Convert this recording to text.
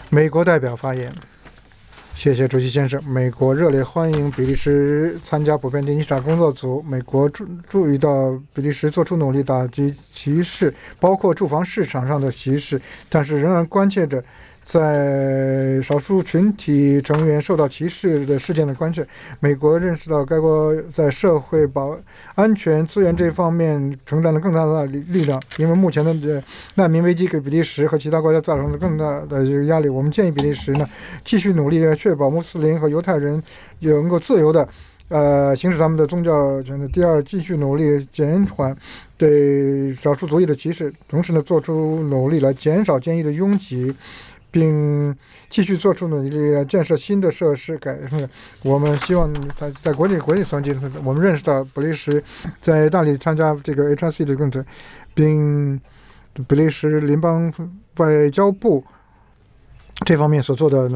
美国代表发言。谢谢主席先生。美国热烈欢迎比利时参加普遍定期审查工作组。美国注意到比利时做出努力打击歧视，包括住房市场上的歧视，但是仍然关切着在少数群体成员受到歧视的事件的关切。美国认识到该国在社会安全资源这方面承担了更大的力量，因为目前的难民危机给比利时和其他国家造成了更大的压力。我们建议比利时呢继续努力确保穆斯林和犹太人能够自由的行使他们的宗教权利。第二，继续努力减缓对少数族裔的歧视，同时呢做出努力来减少监狱的拥挤，并继续做出努力建设新的设施我们希望在国际层级，我们认识到比利时在大力参加这个 HRC 的工作，并比利时联邦外交部这方面所做的